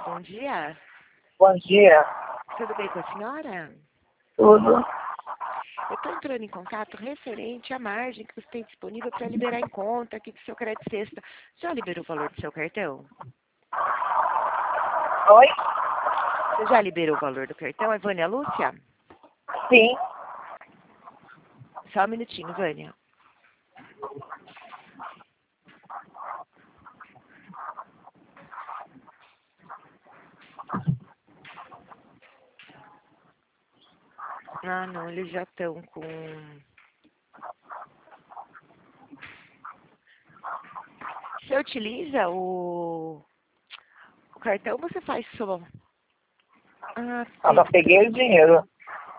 bom dia. Bom dia. Tudo bem com a senhora? Tudo. Eu estou entrando em contato referente à margem que você tem disponível para liberar em conta aqui do seu crédito sexta. Já liberou o valor do seu cartão? Oi? Você já liberou o valor do cartão, é Vânia Lúcia? Sim. Só um minutinho, Vânia. Ah, não, eles já estão com... Você utiliza o cartão, você faz só... Ah, Eu só peguei o dinheiro.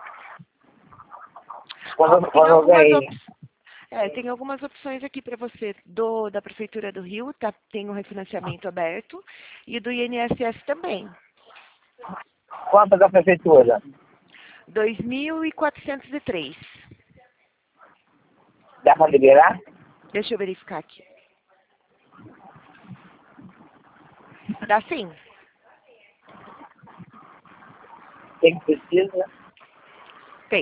Quando tem eu ganhei. tem algumas opções aqui para você. Da Prefeitura do Rio, tá, tem o refinanciamento aberto, e do INSS também. Quanto da prefeitura? 2.403. Dá para liberar? Deixa eu verificar aqui. Dá sim. Quem precisa? Tem.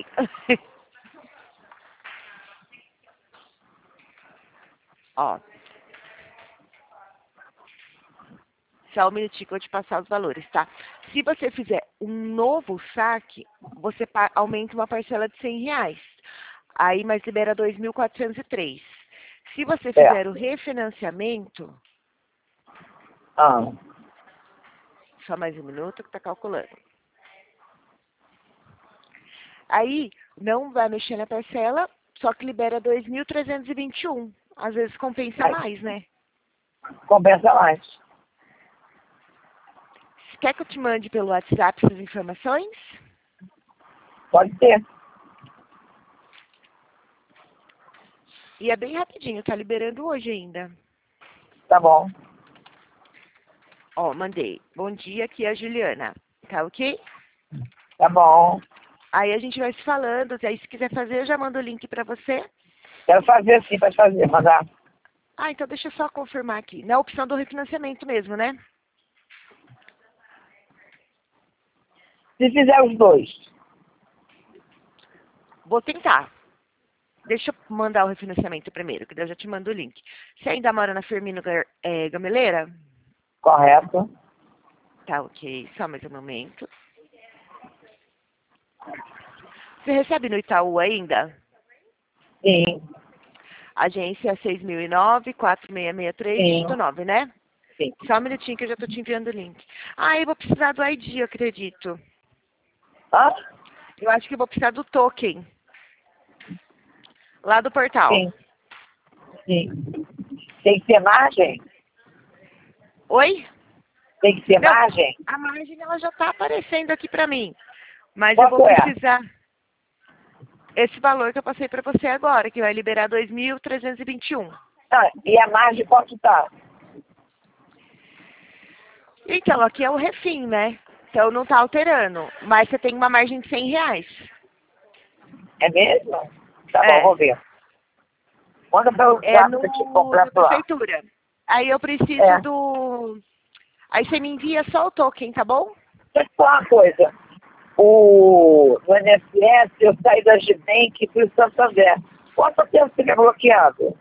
Ó. Só um minutinho que eu vou te passar os valores, tá? Se você fizer um novo saque, você aumenta uma parcela de R$100. Aí, mas libera 2.403. Se você fizer o refinanciamento... Ah. Só mais um minuto que tá calculando. Aí, não vai mexer na parcela, só que libera 2.321. Às vezes compensa mais, né? Compensa mais. Quer que eu te mande pelo WhatsApp essas informações? Pode ser. E é bem rapidinho, tá liberando hoje ainda. Tá bom. Ó, mandei. Bom dia, aqui é a Juliana. Tá ok? Tá bom. Aí a gente vai se falando. Aí se quiser fazer, eu já mando o link pra você. Quero fazer sim, pode fazer, mandar. Ah, então deixa eu só confirmar aqui. Na opção do refinanciamento mesmo, né? Se fizer os dois. Vou tentar. Deixa eu mandar o refinanciamento primeiro, que daí eu já te mando o link. Você ainda mora na Firmino Gameleira? Correto. Tá ok, só mais um momento. Você recebe no Itaú ainda? Sim. Agência 6009-4663, Sim. dígito 9, né? Sim. Só um minutinho que eu já tô te enviando o link. Ah, eu vou precisar do ID, eu acredito. Ah? Eu acho que eu vou precisar do token. Lá do portal. Sim. Sim. Tem que ter margem? Oi? Tem que ter Não, margem? a margem ela já tá aparecendo aqui pra mim. Mas eu vou Quanto é? precisar esse valor que eu passei pra você agora, que vai liberar 2.321. Ah, e a margem quanto tá? Então, aqui é o refim, né? Então não tá alterando. Mas você tem uma margem de R$100. É mesmo? Tá bom, É. vou ver. Manda para o É WhatsApp que eu te comprar da por lá. prefeitura. Aí eu preciso É. do... Aí você me envia só o token, tá bom? Deixa eu te falar uma coisa. No INSS, eu saí da Gibank e fui para Santander. Quanto tempo fica bloqueado?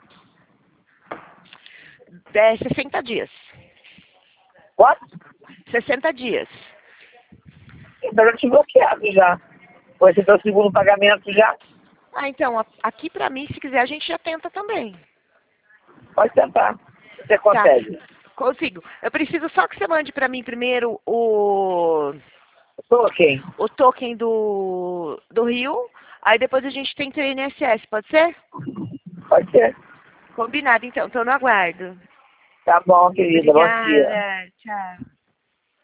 60 dias. Quanto? 60 dias. Então eu te bloqueado já. Foi esse teu segundo pagamento já? Ah, então, aqui pra mim, se quiser, a gente já tenta também. Pode tentar. Você Tá, consegue. consigo. Eu preciso só que você mande pra mim primeiro Estou ok. o token do Rio, aí depois a gente tenta o INSS, pode ser? Pode ser. Combinado, então. Tô no aguardo. Tá bom, querida. Bom dia. Obrigada. Tchau.